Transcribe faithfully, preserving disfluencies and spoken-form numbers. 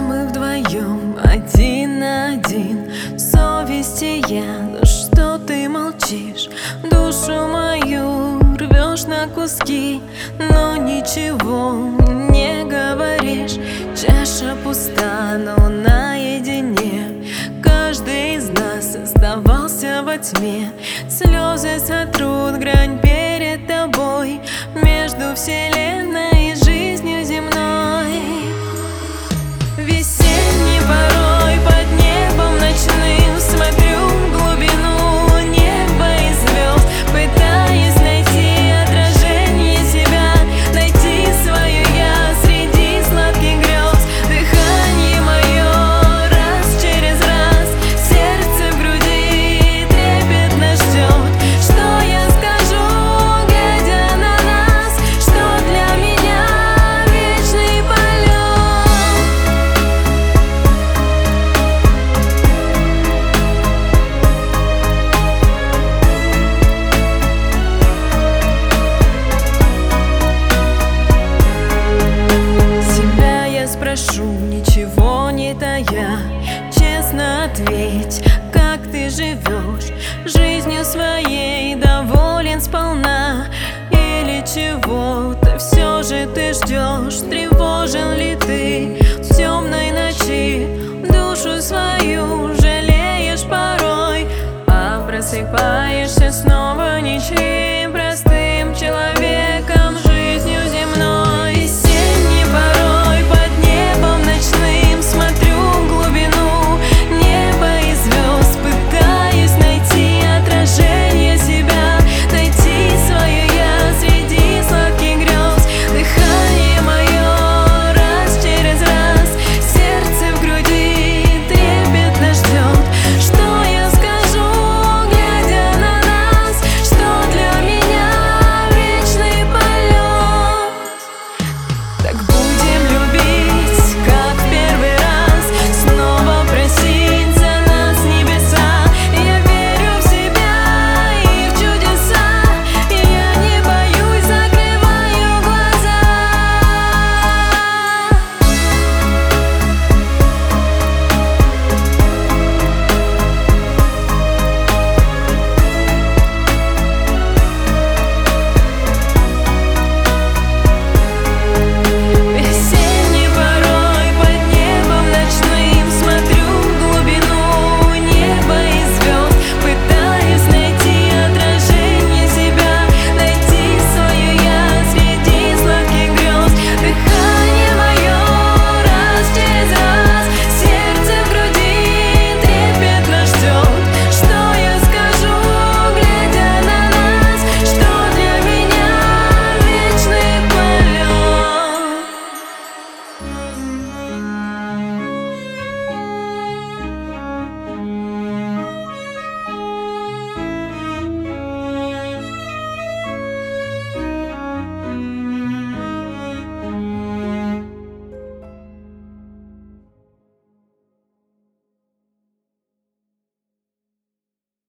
мы вдвоем, один на один. Совести я, ну что ты молчишь? Душу мою рвешь на куски, но ничего не говоришь. Чаша пуста, но наедине. Каждый из нас оставался во тьме. Слезы сотрут грань перед тобой, между вселенной и жизнью земной. Весенний порой под небом ночным смотрю в глубину неба и звезд, пытаясь найти отражение себя, найти свое я среди сладких грез. Дыхание мое раз через раз, сердце в груди трепетно ждет. Что я скажу, глядя на нас, что для меня вечный полет? Себя я спрошу, ничего не тая, честно ответь, как ты живешь? Жизнью своей доволен сполна, или чего-то все же ты ждешь?